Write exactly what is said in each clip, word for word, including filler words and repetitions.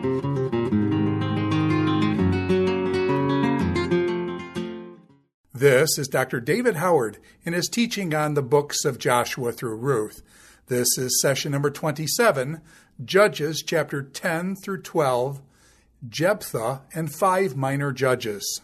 This is Doctor David Howard in his teaching on the books of Joshua through Ruth. This is session number twenty-seven, Judges chapter ten through twelve, Jephthah and five minor judges.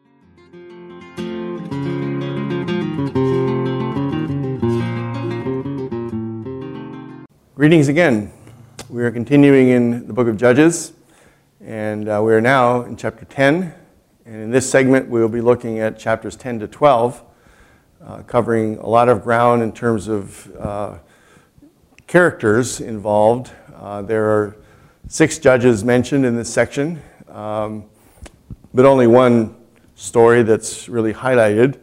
Greetings again. We are continuing in the book of Judges, and uh, we are now in chapter ten. And in this segment, we will be looking at chapters ten to twelve, uh, covering a lot of ground in terms of uh, characters involved. Uh, there are six judges mentioned in this section, um, but only one story that's really highlighted.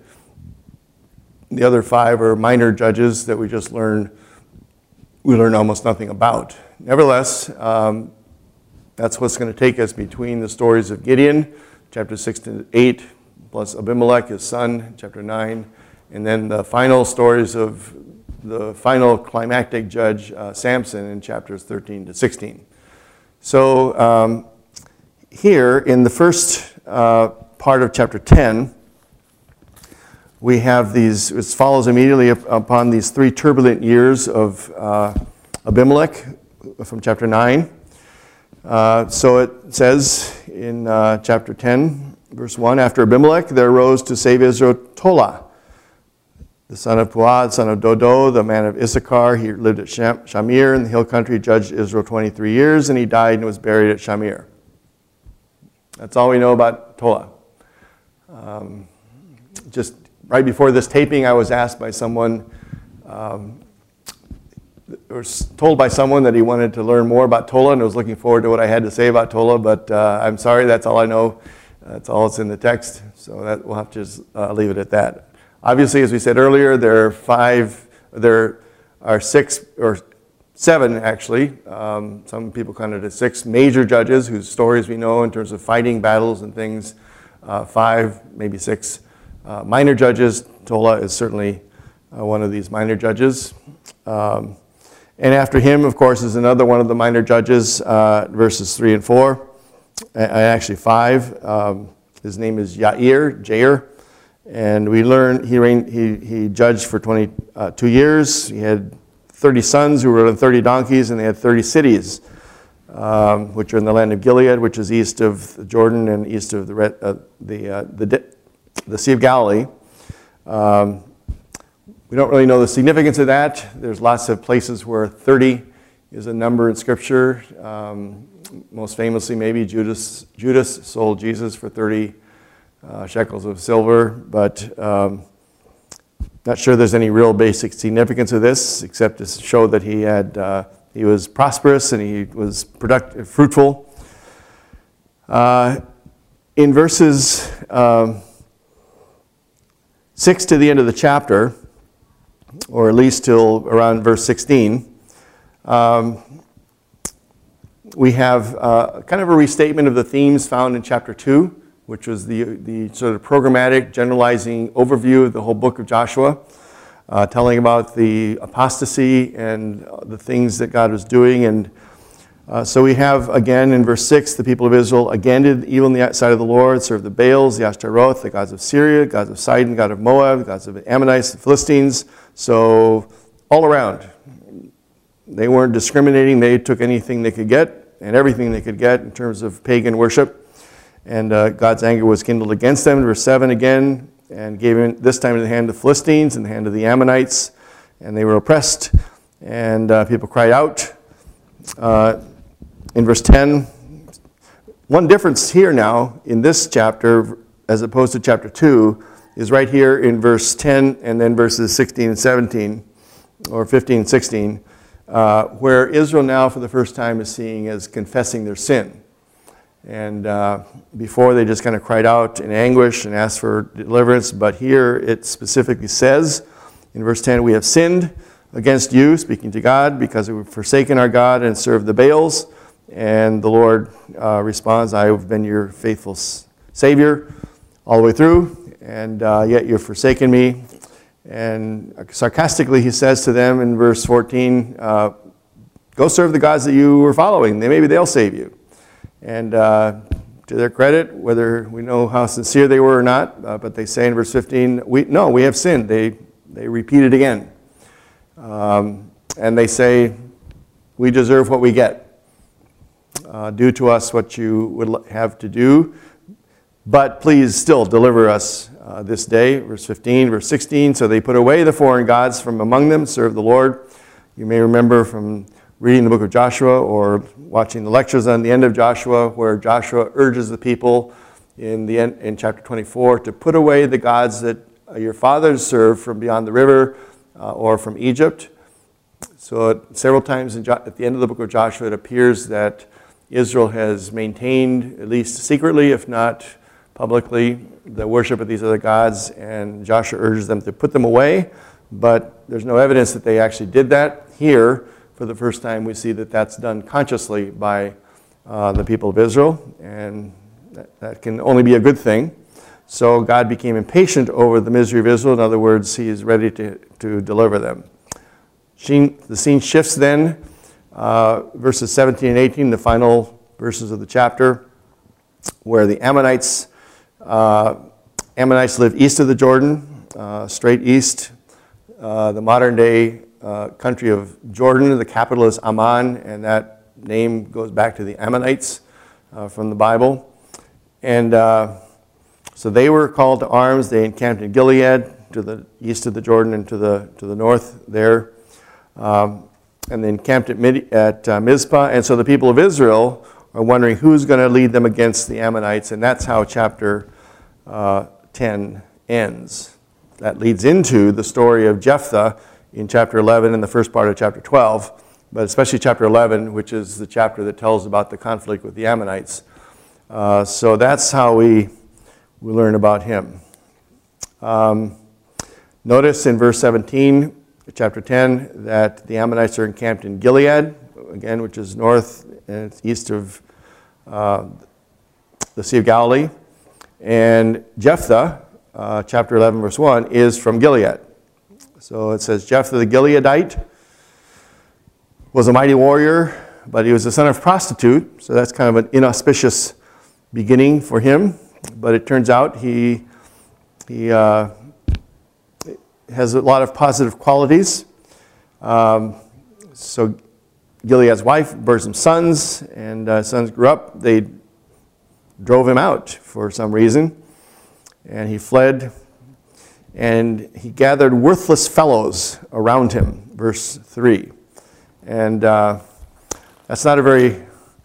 The other five are minor judges that we just learn, we learn almost nothing about. Nevertheless, um, that's what's going to take us between the stories of Gideon, chapter six to eight, plus Abimelech, his son, chapter nine, and then the final stories of the final climactic judge, uh, Samson, in chapters thirteen to sixteen. So um, here, in the first uh, part of chapter ten, we have these, it follows immediately upon these three turbulent years of uh, Abimelech from chapter nine. Uh, so it says in uh, chapter ten, verse one, after Abimelech, there arose to save Israel Tola, the son of Puah, son of Dodo, the man of Issachar. He lived at Shamir in the hill country, judged Israel twenty-three years, and he died and was buried at Shamir. That's all we know about Tola. Um, just right before this taping, I was asked by someone, um, or told by someone that he wanted to learn more about Tola and was looking forward to what I had to say about Tola, but uh, I'm sorry, that's all I know. That's all that's in the text, so that we'll have to just uh, leave it at that. Obviously, as we said earlier, there are five, there are six, or seven actually, um, some people count it as six major judges whose stories we know in terms of fighting battles and things, uh, five, maybe six uh, minor judges. Tola is certainly uh, one of these minor judges. Um, And after him, of course, is another one of the minor judges, uh, verses three and four, and actually five. Um, his name is Yair, Jair, and we learn he reigned, he he judged for twenty-two years. He had thirty sons who rode on thirty donkeys, and they had thirty cities, um, which are in the land of Gilead, which is east of Jordan and east of the uh, the uh, the the Sea of Galilee. Um, We don't really know the significance of that. There's lots of places where thirty is a number in Scripture. Um, most famously, maybe Judas Judas sold Jesus for thirty uh, shekels of silver, but um, not sure there's any real basic significance of this, except to show that he had uh, he was prosperous and he was productive, fruitful. Uh, in verses um, six to the end of the chapter, or at least till around verse sixteen, um, we have uh, kind of a restatement of the themes found in chapter two, which was the, the sort of programmatic, generalizing overview of the whole book of Joshua, uh, telling about the apostasy and the things that God was doing. And uh, so we have, again, in verse six, the people of Israel again did evil in the sight of the Lord, served the Baals, the Ashtaroth, the gods of Syria, gods of Sidon, god of Moab, gods of the Ammonites, the Philistines. So all around, they weren't discriminating. They took anything they could get and everything they could get in terms of pagan worship. And uh, God's anger was kindled against them. Verse seven again, and gave in this time in the hand of the Philistines and the hand of the Ammonites. And they were oppressed, and uh, people cried out. Uh, in verse ten, one difference here now in this chapter as opposed to chapter two is right here in verse ten and then verses sixteen and seventeen, or fifteen and sixteen, uh, where Israel now for the first time is seeing as confessing their sin. And uh, before they just kind of cried out in anguish and asked for deliverance, but here it specifically says in verse ten, we have sinned against you, speaking to God, because we've forsaken our God and served the Baals. And the Lord uh, responds, I have been your faithful Savior all the way through, and uh, yet you've forsaken me. And sarcastically he says to them in verse fourteen, uh, go serve the gods that you were following. Maybe they'll save you. And uh, to their credit, whether we know how sincere they were or not, uh, but they say in verse fifteen, we, no, we have sinned. They, they repeat it again. Um, and they say, we deserve what we get. Uh, do to us what you would have to do, but please still deliver us uh, this day. Verse fifteen, verse sixteen, so they put away the foreign gods from among them, serve the Lord. You may remember from reading the book of Joshua or watching the lectures on the end of Joshua, where Joshua urges the people in the end, in chapter twenty-four to put away the gods that your fathers served from beyond the river uh, or from Egypt. So it, several times in jo- at the end of the book of Joshua, it appears that Israel has maintained, at least secretly, if not publicly, the worship of these other gods, and Joshua urges them to put them away, but there's no evidence that they actually did that. Here, for the first time, we see that that's done consciously by uh, the people of Israel, and that, that can only be a good thing. So God became impatient over the misery of Israel. In other words, he is ready to, to deliver them. The scene shifts then. Uh, verses seventeen and eighteen, the final verses of the chapter, where the Ammonites uh, Ammonites live east of the Jordan, uh, straight east. Uh, the modern day uh, country of Jordan, the capital is Amman, and that name goes back to the Ammonites uh, from the Bible. And uh, so they were called to arms. They encamped in Gilead, to the east of the Jordan, and to the to the north there. Um, and then camped at, Mid- at uh, Mizpah. And so the people of Israel are wondering who's going to lead them against the Ammonites, and that's how chapter uh, ten ends. That leads into the story of Jephthah in chapter eleven and the first part of chapter twelve, but especially chapter eleven, which is the chapter that tells about the conflict with the Ammonites. Uh, so that's how we, we learn about him. Um, notice in verse seventeen, chapter ten, that the Ammonites are encamped in Gilead, again, which is north and east of uh, the Sea of Galilee. And Jephthah, uh, chapter eleven, verse one, is from Gilead. So it says, Jephthah the Gileadite was a mighty warrior, but he was the son of a prostitute, so that's kind of an inauspicious beginning for him. But it turns out he, he uh, has a lot of positive qualities. Um, so Gilead's wife bore some sons, and uh, sons grew up. They drove him out for some reason, and he fled, and he gathered worthless fellows around him, verse three. And uh, that's not a very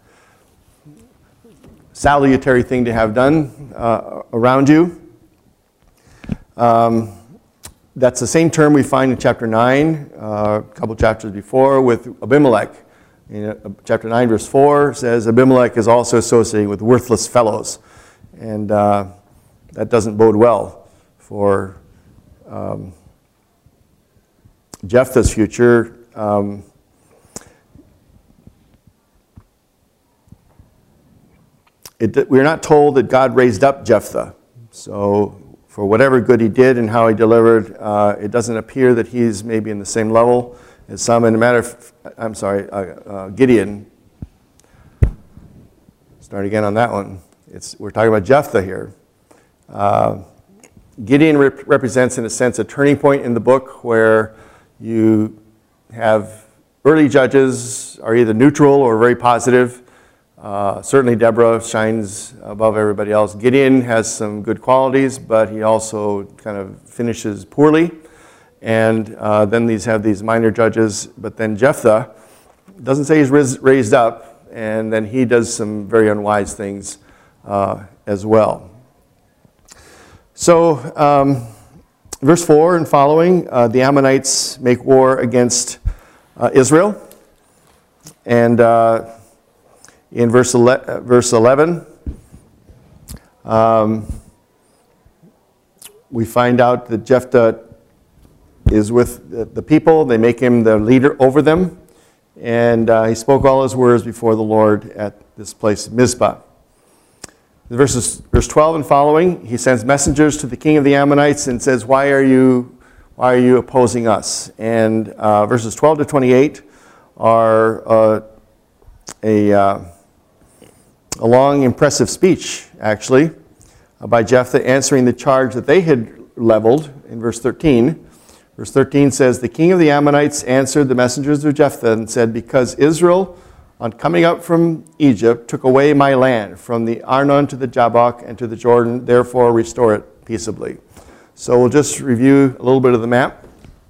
salutary thing to have done uh, around you. Um, That's the same term we find in chapter nine, uh, a couple chapters before, with Abimelech. In uh, chapter nine, verse four says, Abimelech is also associated with worthless fellows. And uh, that doesn't bode well for um, Jephthah's future. Um, it, we're not told that God raised up Jephthah. So for whatever good he did and how he delivered, uh, it doesn't appear that he's maybe in the same level as some. In a matter of, I'm sorry, uh, uh, Gideon. Start again on that one. It's, we're talking about Jephthah here. Uh, Gideon rep- represents, in a sense, a turning point in the book where you have early judges are either neutral or very positive. Uh, certainly Deborah shines above everybody else. Gideon has some good qualities, but he also kind of finishes poorly. And uh, then these have these minor judges. But then Jephthah doesn't say he's raised up, and then he does some very unwise things uh, as well. So um, verse four and following, uh, the Ammonites make war against uh, Israel. And Uh, In verse eleven, um, we find out that Jephthah is with the people. They make him the leader over them. And uh, he spoke all his words before the Lord at this place, Mizpah. In verses, verse twelve and following, he sends messengers to the king of the Ammonites and says, why are you, why are you opposing us? And uh, verses twelve to twenty-eight are uh, a... Uh, a long, impressive speech, actually, uh, by Jephthah answering the charge that they had leveled in verse thirteen. Verse thirteen says, "The king of the Ammonites answered the messengers of Jephthah and said, because Israel, on coming up from Egypt, took away my land from the Arnon to the Jabbok and to the Jordan, therefore restore it peaceably." So we'll just review a little bit of the map.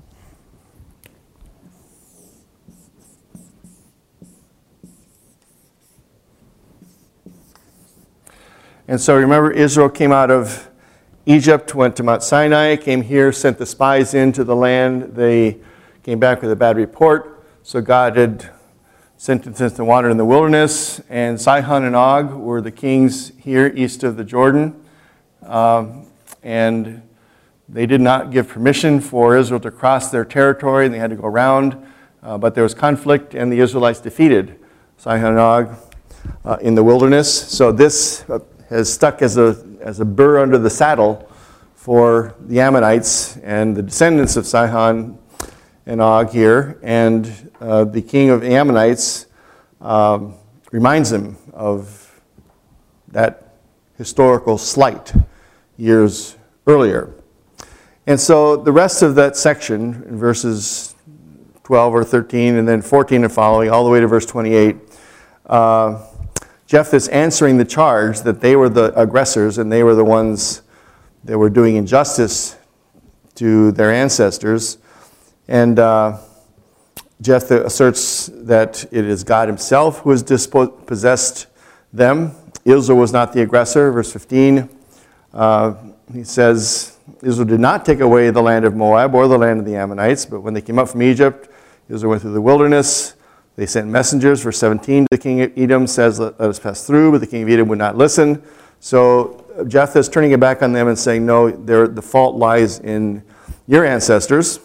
And so remember, Israel came out of Egypt, went to Mount Sinai, came here, sent the spies into the land. They came back with a bad report. So God had sent them to wander in the wilderness. And Sihon and Og were the kings here east of the Jordan. Um, and they did not give permission for Israel to cross their territory, and they had to go around. Uh, but there was conflict, and the Israelites defeated Sihon and Og uh, in the wilderness. So this uh, has stuck as a, as a burr under the saddle for the Ammonites and the descendants of Sihon and Og here. And uh, the king of the Ammonites um, reminds them of that historical slight years earlier. And so the rest of that section, in verses twelve or thirteen, and then fourteen and following, all the way to verse twenty-eight, uh, Jephthah is answering the charge that they were the aggressors and they were the ones that were doing injustice to their ancestors. And uh, Jephthah asserts that it is God himself who has dispossessed them. Israel was not the aggressor. Verse fifteen, uh, he says, Israel did not take away the land of Moab or the land of the Ammonites, but when they came up from Egypt, Israel went through the wilderness. They sent messengers. Verse seventeen, the king of Edom says, let, let us pass through, but the king of Edom would not listen. So Jephthah is turning it back on them and saying, no, the fault lies in your ancestors.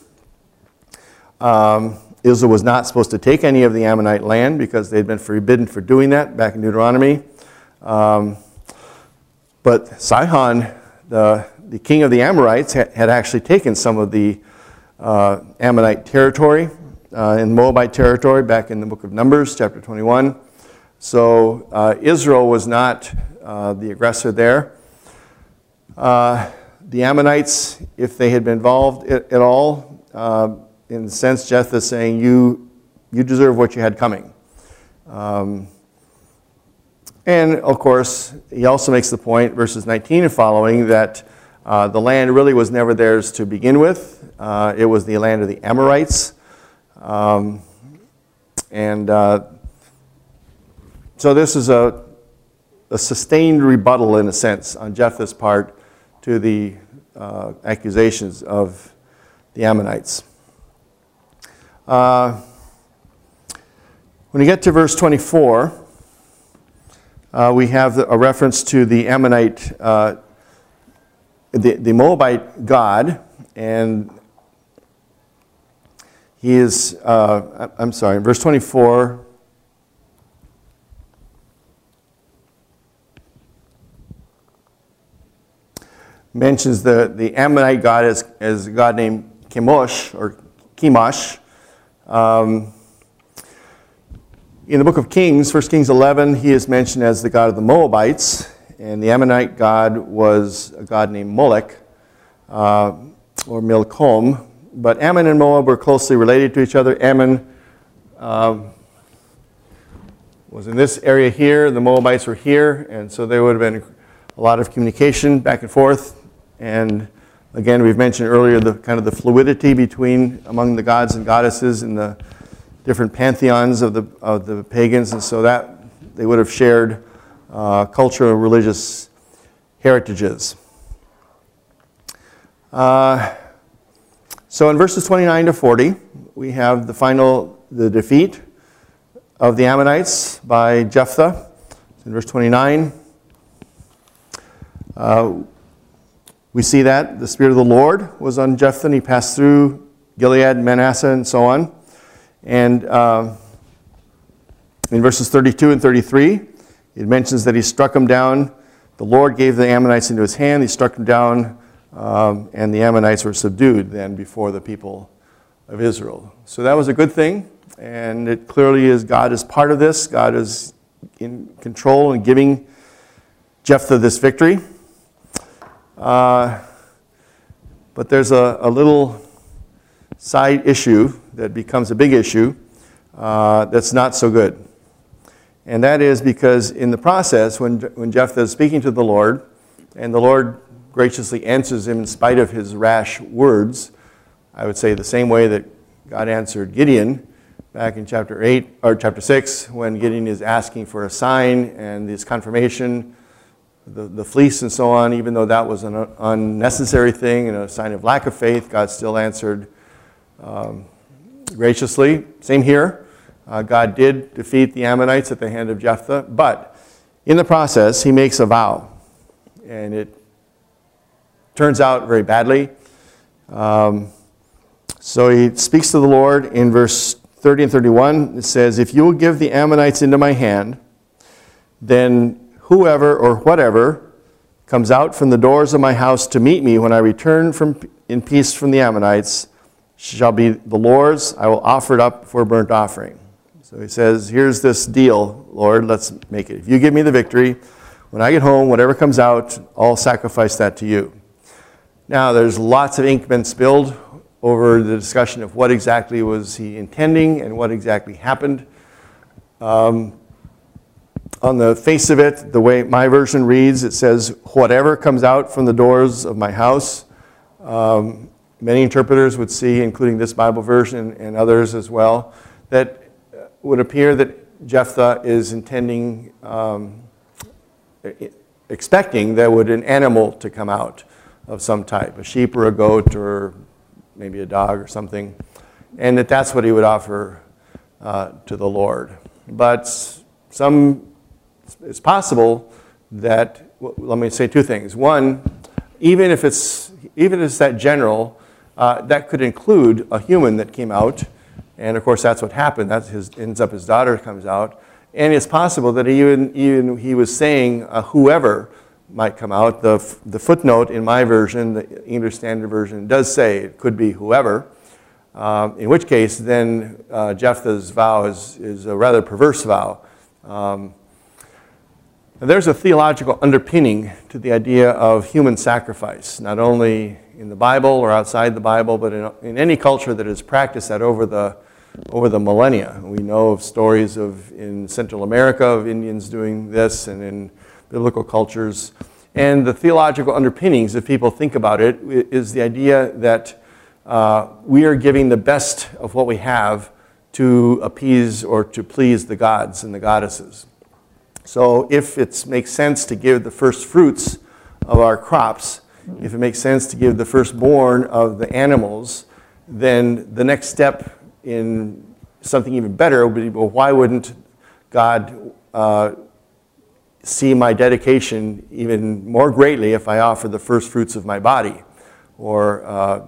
Um, Israel was not supposed to take any of the Ammonite land because they'd been forbidden for doing that back in Deuteronomy. Um, but Sihon, the, the king of the Amorites, had, had actually taken some of the uh, Ammonite territory uh, and Moabite territory back in the book of Numbers, chapter twenty-one. So uh, Israel was not uh, the aggressor there. Uh, the Ammonites, if they had been involved at, at all, uh, in the sense, Jephthah is saying, you, you deserve what you had coming. Um, and, of course, he also makes the point, verses nineteen and following, that uh, the land really was never theirs to begin with. Uh, it was the land of the Amorites. Um, and uh, so this is a, a sustained rebuttal, in a sense, on Jephthah's part to the uh, accusations of the Ammonites. Uh, when you get to verse twenty-four, uh, we have a reference to the Ammonite, uh, the, the Moabite god, and he is, uh, I'm sorry, in verse twenty-four, mentions the, the Ammonite god as, as a god named Chemosh, or Chemosh. Um, in the book of Kings, First Kings eleven, he is mentioned as the god of the Moabites, and the Ammonite god was a god named Molech, uh, or Milcom. But Ammon and Moab were closely related to each other. Ammon um, was in this area here, the Moabites were here, and so there would have been a lot of communication back and forth. And again, we've mentioned earlier the kind of the fluidity between among the gods and goddesses in the different pantheons of the of the pagans, and so that they would have shared uh, cultural and religious heritages. Uh, so in verses twenty-nine to forty, we have the final the defeat of the Ammonites by Jephthah. In verse twenty-nine. Uh, We see that the Spirit of the Lord was on Jephthah, and he passed through Gilead, Manasseh, and so on. And uh, in verses thirty-two and thirty-three, it mentions that he struck him down. The Lord gave the Ammonites into his hand. He struck them down, um, and the Ammonites were subdued then before the people of Israel. So that was a good thing, and it clearly is God is part of this. God is in control and giving Jephthah this victory. Uh, but there's a, a little side issue that becomes a big issue uh, that's not so good. And that is because in the process, when, when Jephthah is speaking to the Lord, and the Lord graciously answers him in spite of his rash words, I would say the same way that God answered Gideon back in chapter eight or chapter six, when Gideon is asking for a sign and this confirmation, the, the fleece and so on, even though that was an unnecessary thing and a sign of lack of faith, God still answered um, graciously. Same here. Uh, God did defeat the Ammonites at the hand of Jephthah, but in the process, he makes a vow, and it turns out very badly. Um, so he speaks to the Lord in verse thirty and thirty-one. It says, "If you will give the Ammonites into my hand, then whoever or whatever comes out from the doors of my house to meet me when I return from in peace from the Ammonites shall be the Lord's. I will offer it up for a burnt offering." So he says, here's this deal, Lord, let's make it. If you give me the victory, when I get home, whatever comes out, I'll sacrifice that to you. Now, there's lots of ink been spilled over the discussion of what exactly was he intending and what exactly happened. Um, on the face of it, the way my version reads, it says, whatever comes out from the doors of my house. Um, many interpreters would see, including this Bible version and others as well, that would appear that Jephthah is intending, um, expecting that would an animal to come out of some type, a sheep or a goat or maybe a dog or something, and that that's what he would offer uh, to the Lord. But some, it's possible that, well, let me say two things. One, even if it's even if it's that general, uh, that could include a human that came out. And of course, that's what happened. That's his, ends up his daughter comes out. And it's possible that even, even he was saying uh, whoever might come out. The, the footnote in my version, the English Standard Version, does say it could be whoever. Um, in which case, then uh, Jephthah's vow is, is a rather perverse vow. Um, there's a theological underpinning to the idea of human sacrifice, not only in the Bible or outside the Bible, but in, in any culture that has practiced that over the over the millennia. We know of stories of in Central America of Indians doing this, and in biblical cultures. And the theological underpinnings, if people think about it, is the idea that uh, we are giving the best of what we have to appease or to please the gods and the goddesses. So if it makes sense to give the first fruits of our crops, if it makes sense to give the firstborn of the animals, then the next step in something even better would be, well, why wouldn't God uh, see my dedication even more greatly if I offer the first fruits of my body, or uh,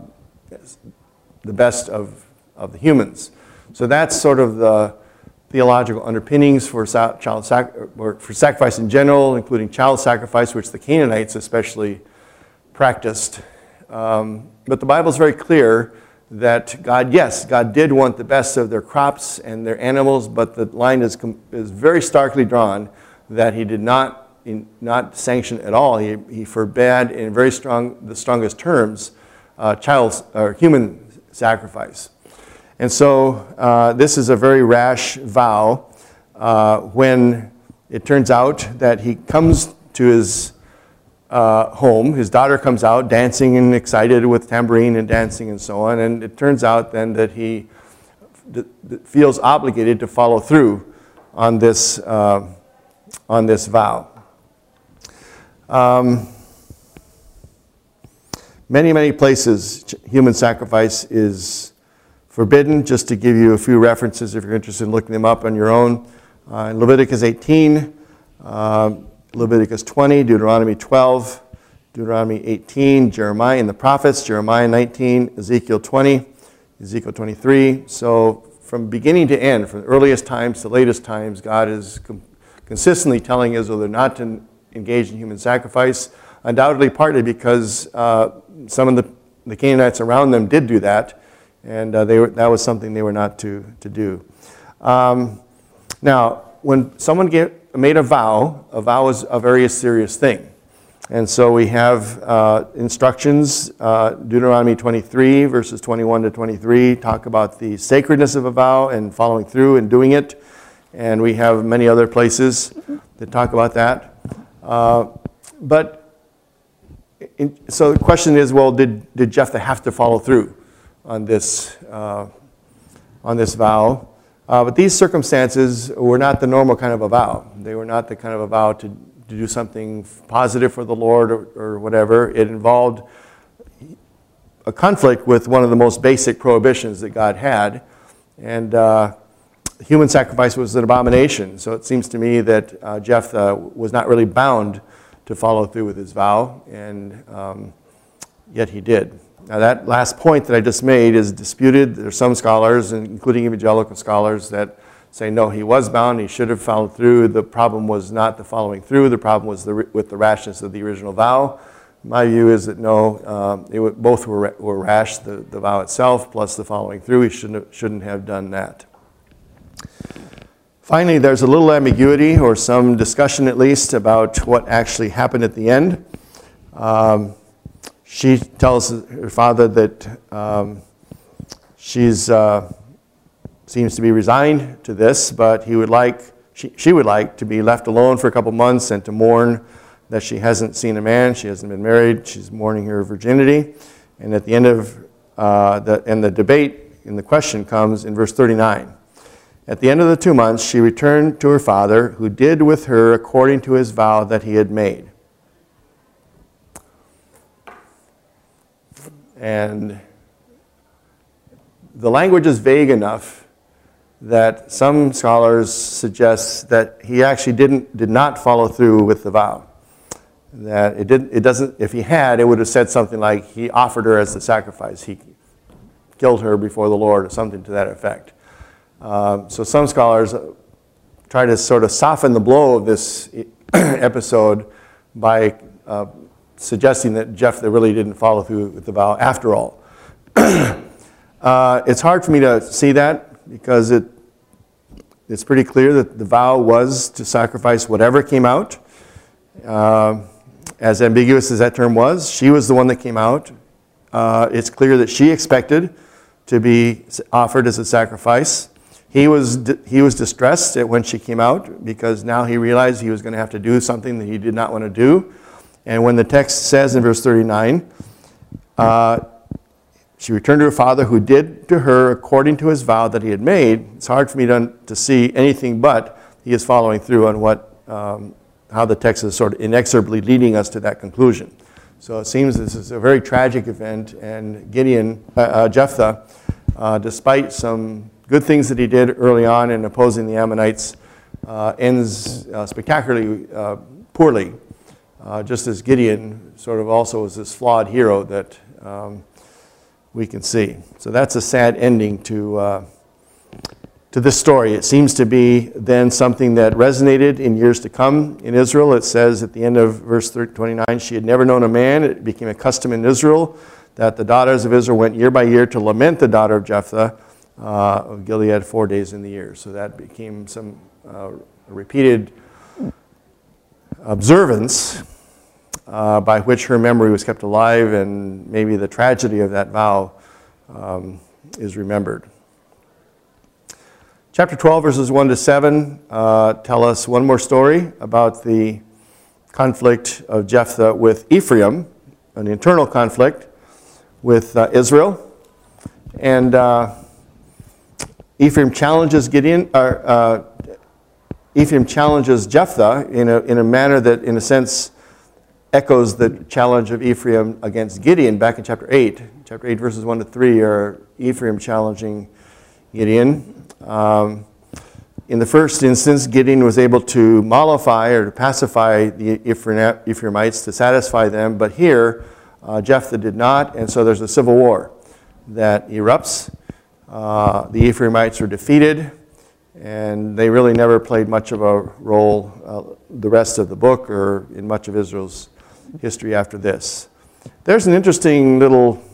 the best of, of the humans? So that's sort of the theological underpinnings for child sac- or for sacrifice in general, including child sacrifice, which the Canaanites especially practiced. Um, but the Bible is very clear that God, yes, God did want the best of their crops and their animals, but the line is, is very starkly drawn that he did not, in, not sanction at all. He, he forbade in very strong, the strongest terms, uh, child or human sacrifice. And so uh, this is a very rash vow uh, when it turns out that he comes to his Uh, home. His daughter comes out dancing and excited with tambourine and dancing and so on. And it turns out then that he d- d- feels obligated to follow through on this, uh, on this vow. Um, many, many places human sacrifice is forbidden. Just to give you a few references if you're interested in looking them up on your own. Uh, in Leviticus eighteen, uh, Leviticus twenty, Deuteronomy twelve, Deuteronomy eighteen, Jeremiah and the prophets, Jeremiah nineteen, Ezekiel twenty, Ezekiel twenty-three. So from beginning to end, from the earliest times to latest times, God is com- consistently telling Israel they're not to engage in human sacrifice, undoubtedly partly because uh, some of the, the Canaanites around them did do that, and uh, they were, that was something they were not to, to do. Um, now, when someone get made a vow. A vow is a very serious thing. And so we have uh, instructions, uh, Deuteronomy twenty-three, verses twenty-one to twenty-three, talk about the sacredness of a vow and following through and doing it. And we have many other places that talk about that. Uh, but, in, so the question is, well, did, did Jephthah have to follow through on this, uh, on this vow? Uh, but these circumstances were not the normal kind of a vow. They were not the kind of a vow to to do something positive for the Lord or, or whatever. It involved a conflict with one of the most basic prohibitions that God had. And uh, human sacrifice was an abomination. So it seems to me that uh, Jephthah was not really bound to follow through with his vow, and um, yet he did. Now that last point that I just made is disputed. There are some scholars, including evangelical scholars, that say, no, he was bound, he should have followed through. The problem was not the following through, the problem was the, with the rashness of the original vow. My view is that no, um, it w- both were, were rash, the, the vow itself plus the following through. He shouldn't have, shouldn't have done that. Finally, there's a little ambiguity, or some discussion at least, about what actually happened at the end. Um, she tells her father that um, she's... Uh, seems to be resigned to this, but he would like, she, she would like to be left alone for a couple months and to mourn that she hasn't seen a man, she hasn't been married, she's mourning her virginity. And at the end of, uh, the, and the debate in the question comes in verse thirty-nine. At the end of the two months, she returned to her father, who did with her according to his vow that he had made. And the language is vague enough that some scholars suggest that he actually didn't did not follow through with the vow. That it didn't. It doesn't. If he had, it would have said something like he offered her as the sacrifice. He killed her before the Lord, or something to that effect. Um, so some scholars try to sort of soften the blow of this episode by uh, suggesting that Jephthah really didn't follow through with the vow after all. uh, it's hard for me to see that, because it, it's pretty clear that the vow was to sacrifice whatever came out. Uh, as ambiguous as that term was, she was the one that came out. Uh, it's clear that she expected to be offered as a sacrifice. He was, he was distressed at when she came out, because now he realized he was going to have to do something that he did not want to do. And when the text says in verse thirty-nine, uh, she returned to her father, who did to her according to his vow that he had made. It's hard for me to, to see anything but he is following through on what, um, how the text is sort of inexorably leading us to that conclusion. So it seems this is a very tragic event, and Gideon, uh, uh, Jephthah, uh, despite some good things that he did early on in opposing the Ammonites, uh, ends uh, spectacularly uh, poorly, uh, just as Gideon sort of also was this flawed hero that um, we can see. So that's a sad ending to uh, to this story. It seems to be then something that resonated in years to come in Israel. It says at the end of verse twenty-nine, she had never known a man. It became a custom in Israel that the daughters of Israel went year by year to lament the daughter of Jephthah uh, of Gilead four days in the year. So that became some uh, repeated observance Uh, by which her memory was kept alive, and maybe the tragedy of that vow um, is remembered. Chapter twelve, verses one to seven, uh, tell us one more story about the conflict of Jephthah with Ephraim, an internal conflict with uh, Israel. And uh, Ephraim challenges Gideon, or, uh, Ephraim challenges Jephthah in a, in a manner that, in a sense, echoes the challenge of Ephraim against Gideon back in chapter eight. Chapter eight, verses one to three are Ephraim challenging Gideon. Um, in the first instance, Gideon was able to mollify or to pacify the Ephraimites to satisfy them, but here uh, Jephthah did not, and so there's a civil war that erupts. Uh, the Ephraimites are defeated, and they really never played much of a role uh, the rest of the book or in much of Israel's history after this. There's an interesting little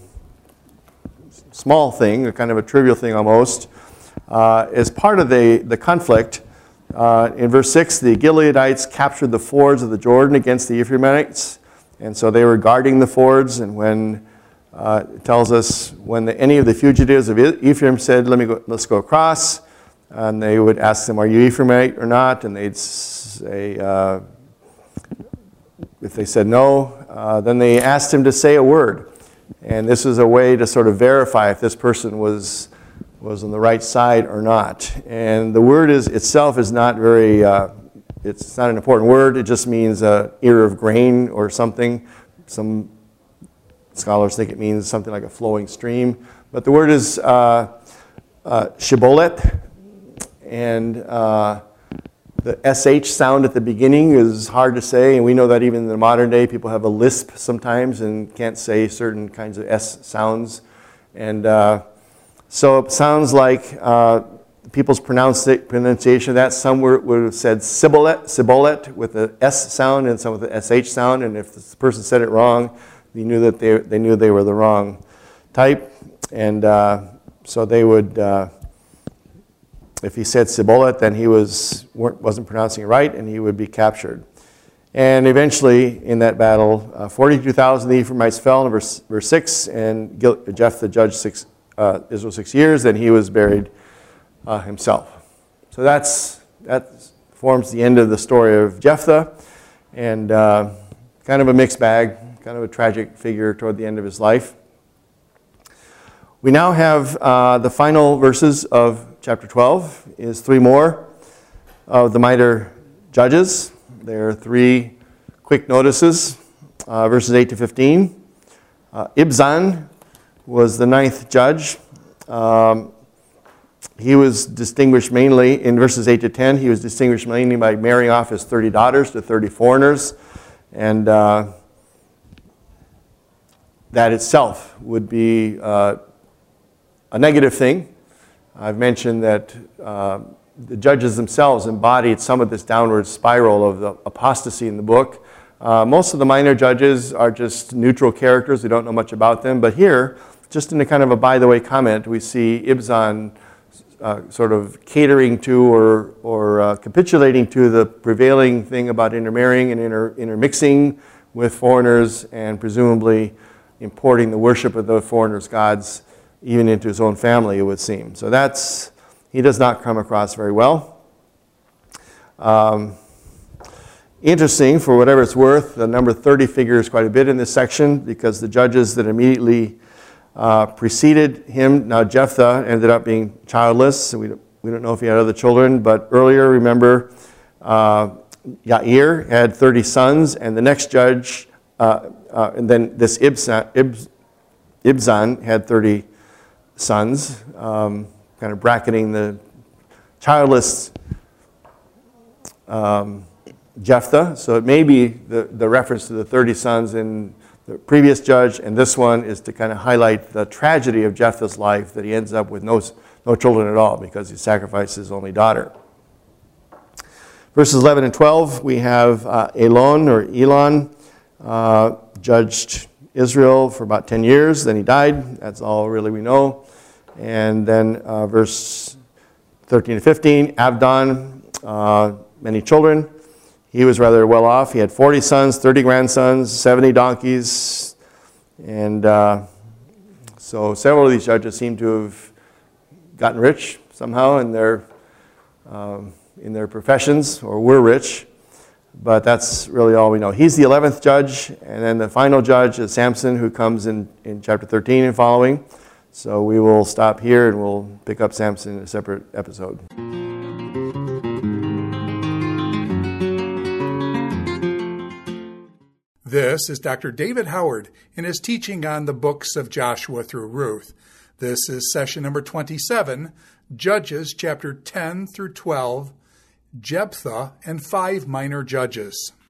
small thing, a kind of a trivial thing almost. Uh, as part of the, the conflict, Uh, in verse six, the Gileadites captured the fords of the Jordan against the Ephraimites, and so they were guarding the fords. And when uh, it tells us when the, any of the fugitives of Ephraim said, "Let me go, let's go across," and they would ask them, "Are you Ephraimite or not?" And they'd say, uh, if they said no, uh, then they asked him to say a word, and this was a way to sort of verify if this person was. was on the right side or not. And the word is itself is not very, uh, it's not an important word. It just means a ear of grain or something. Some scholars think it means something like a flowing stream. But the word is uh, uh, shibboleth. And uh, the S H sound at the beginning is hard to say. And we know that even in the modern day, people have a lisp sometimes and can't say certain kinds of S sounds. And uh, So it sounds like uh, people's pronunciation of that. Some were, would have said Sibboleth, Sibboleth with the S sound and some with the S H sound. And if the person said it wrong, you knew that they, they knew they were the wrong type. And uh, so they would, uh, if he said Sibboleth, then he was, wasn't pronouncing it right, and he would be captured. And eventually, in that battle, uh, forty-two thousand of the Ephraimites fell in verse, verse six, and Jephthah judged six Uh, Israel six years, then he was buried uh, himself. So that's that forms the end of the story of Jephthah, and uh, kind of a mixed bag, kind of a tragic figure toward the end of his life. We now have uh, the final verses of chapter twelve, is three more of the minor judges. There are three quick notices, uh, verses eight to fifteen. Uh, Ibzan was the ninth judge. Um, he was distinguished mainly, in verses eight to ten, he was distinguished mainly by marrying off his thirty daughters to thirty foreigners. And uh, that itself would be uh, a negative thing. I've mentioned that uh, the judges themselves embodied some of this downward spiral of the apostasy in the book. Uh, most of the minor judges are just neutral characters. We don't know much about them. But here, just in a kind of a by-the-way comment, we see Ibzan uh, sort of catering to or, or uh, capitulating to the prevailing thing about intermarrying and inter, intermixing with foreigners and presumably importing the worship of the foreigners' gods even into his own family, it would seem. So that's, he does not come across very well. Um, interesting, for whatever it's worth, the number thirty figures quite a bit in this section because the judges that immediately Uh, preceded him. Now Jephthah ended up being childless, so we don't, we don't know if he had other children, but earlier, remember, uh, Yair had thirty sons, and the next judge, uh, uh, and then this Ibzan, Ibz, Ibzan had thirty sons, um, kind of bracketing the childless um, Jephthah. So it may be the, the reference to the thirty sons in the previous judge, and this one is to kind of highlight the tragedy of Jephthah's life, that he ends up with no, no children at all because he sacrificed his only daughter. Verses eleven and twelve, we have uh, Elon, or Elon, uh, judged Israel for about ten years, then he died. That's all really we know. And then uh, verse thirteen to fifteen, Abdon, uh, many children. He was rather well off. He had forty sons, thirty grandsons, seventy donkeys. And uh, so several of these judges seem to have gotten rich somehow in their, um, in their professions, or were rich. But that's really all we know. He's the eleventh judge. And then the final judge is Samson, who comes in, in chapter thirteen and following. So we will stop here and we'll pick up Samson in a separate episode. This is Doctor David Howard in his teaching on the books of Joshua through Ruth. This is session number twenty-seven, Judges chapter ten through twelve, Jephthah and five minor judges.